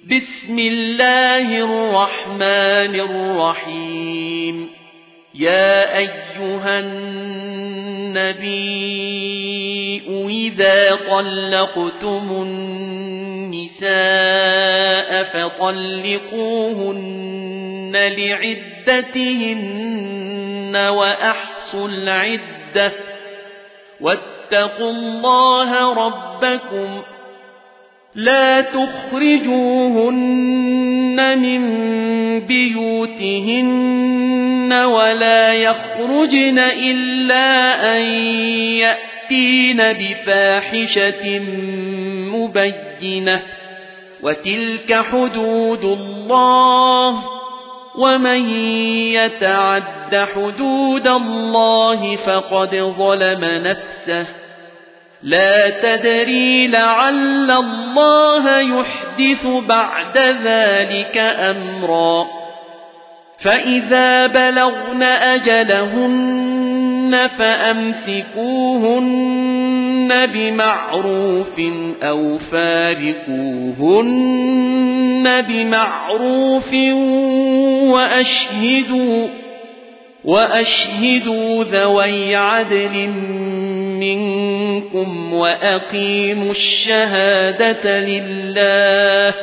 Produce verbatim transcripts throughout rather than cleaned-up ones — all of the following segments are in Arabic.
بسم الله الرحمن الرحيم يا أيها النبي إذا طلقتم النساء فطلقوهن لعدتهن وأحصوا العدة واتقوا الله ربكم لا تخرجوهن من بيوتهن ولا يخرجن إلا أن يأتين بفاحشة مبينة وتلك حدود الله ومن يتعد حدود الله فقد ظلم نفسه لا تدري لعل الله يحدث بعد ذلك أمرا فإذا بلغن أجلهن فأمسكوهن بمعروف أو فارقوهن بمعروف وأشهدوا وأشهدوا ذوي عدل منكم وأقيموا الشهادة لله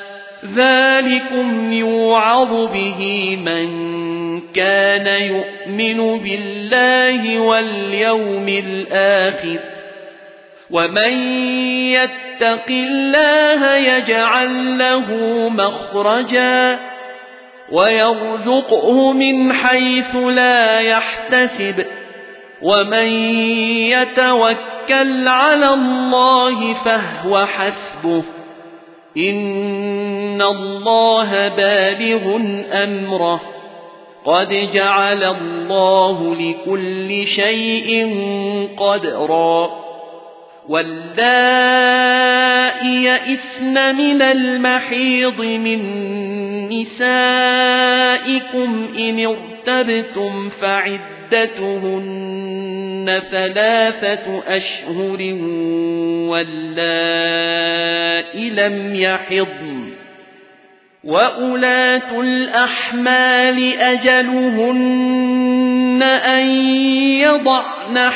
ذلكم يوعظ به من كان يؤمن بالله واليوم الآخر ومن يتق الله يجعل له مخرجا ويرزقه من حيث لا يحتسب ومن يتوكل على الله فهو حسبه إن الله بالغ أمره قد جعل الله لكل شيء قدرا واللائي يئسن من المحيض من نسائكم إن ارتبتم فعدتهن ثلاثة أشهر واللائي لم يحضن وأولاة الأحمال أجلهن أن يضعن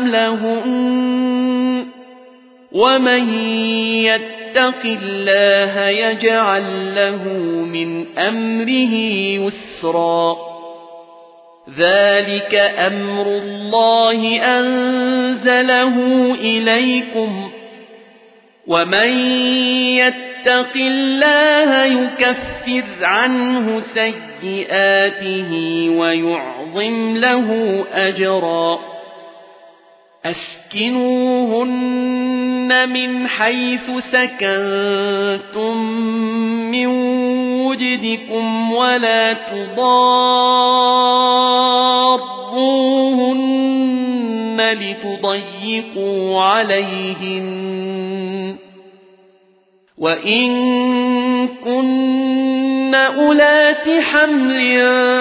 حملهن ومن يتق الله يجعل له من أمره يسرا ذلك أمر الله أنزله إليكم ومن يتق الله يكفر عنه سيئاته ويعظم له أجرا أسكنوهن من حيث سكنتم من وجدكم ولا تضاروهن لتضيقوا عليهن وإن كن أولات حمل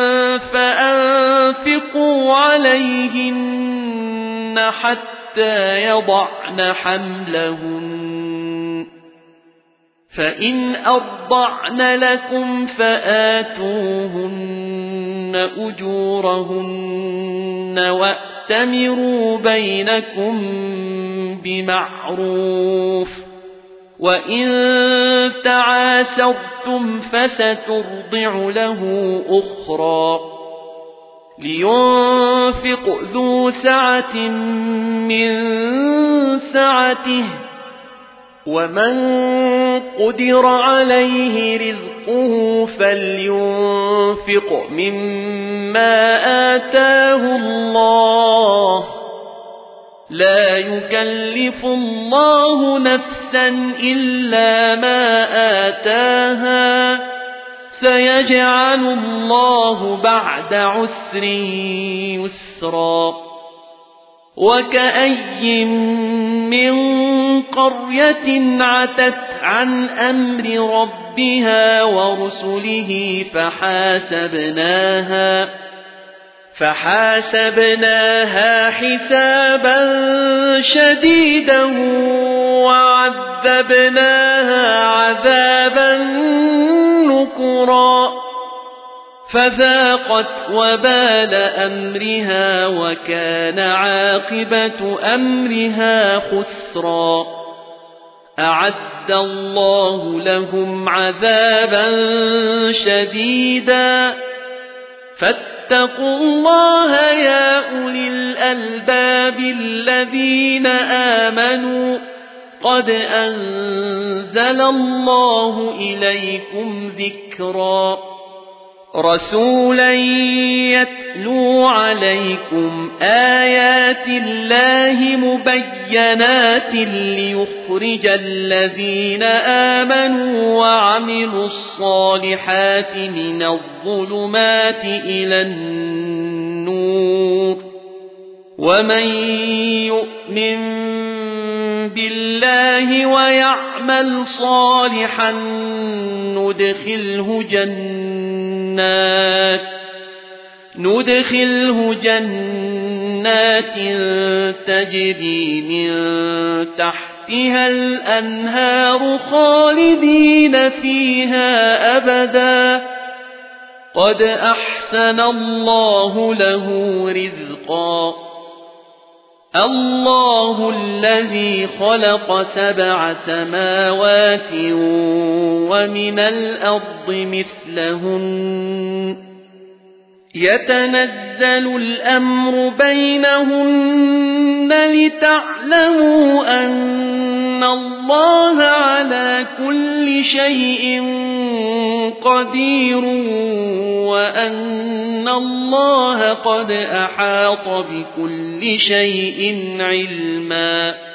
فأنفقوا عليهن حتى يضعن حملهن فإن أرضعن لكم فآتوهن أجورهن وأتمروا بينكم بمعروف وإن تعاسرتم فسترضع له أخرى لينفق ذو سعة من سعته ومن قدر عليه رزقه فلينفق مما آتاه الله لا يكلف الله نفسا إلا ما آتاها سيجعل الله بعد عسر يسرا وكأي من قرية عتت عن أمر ربها ورسله فحاسبناها فحاسبناها حسابا شديدا وعذبناها عذبناها عذابا نكرا فذاقت وبال أمرها وكان عاقبة أمرها خسرا أعد الله لهم عذابا شديدا فاتقوا الله يا أولي الألباب الذين آمنوا قد أنزل الله إليكم ذكرا رسولا يتلو عليكم آيات الله مبينات ليخرج الذين آمنوا وعملوا الصالحات من الظلمات إلى النور ومن يؤمن بالله ويعمل صالحا ندخله جنات ندخله جنات تجري من تحتها الأنهار خالدين فيها أبدا قد أحسن الله له رزقا الله الذي خلق سبع سماوات ومن الأرض مثلهن يتنزل الأمر بينهن لتعلموا أن الله على كل شيء قدير وأن الله قد أحاط بكل شيء علما